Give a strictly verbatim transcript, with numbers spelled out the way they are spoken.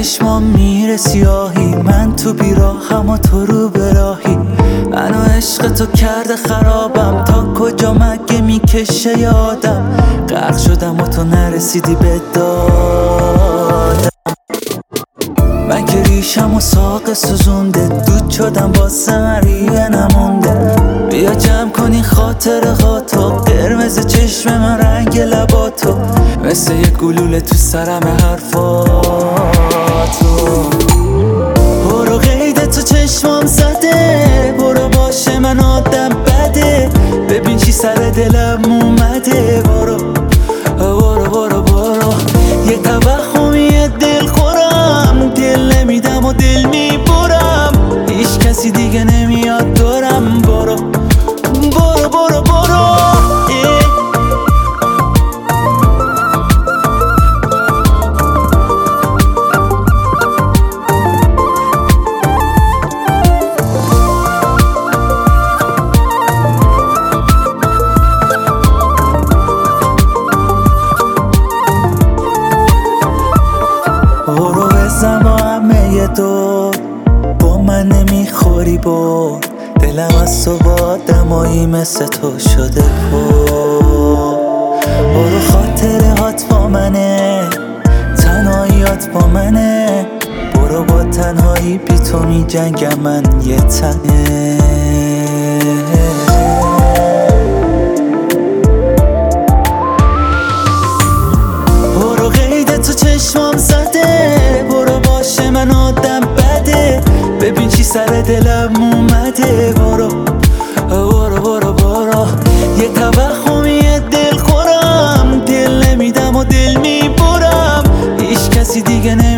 چشمام میره سیاهی، من تو بیراهم و تو رو به راهی. منو عشق تو کرده خرابم، تا کجا مگه میکشه یادم. غرق شدم و تو نرسیدی به دادم. من که ریشم و ساق سوزونده، دود شدم با سمریه نمونده. بیا جمع کنی خاطره هاتو، قرمز چشم من رنگ لباتو، مثل یک گلوله تو سرم حرفاتو. برو قید تو چشمام زده، برو باشه من آدم بده، ببین چی سر دلم اومده. برو برو برو برو، یه توهمی دل خورم، دل نمیدم و دل میبرم، هیچ کسی دیگه نمیاد دورم. برو برو برو برو برو بزن با همه دور، با من نمیخوری بر، دلم از تو با آدمایی مثل تو شده پر. برو خاطره هات با منه، تنهاییات با منه، برو با تنهایی بی تو می جنگم من یه تنه. برو قید تو چشمام زده، برو باشه من آدم بده، ببین چی سر دلم اومده. برو برو برو برو، یه توهمی دل خورم، دل نمیدم و دل میبرم، هیچ کسی دیگه نمیدم.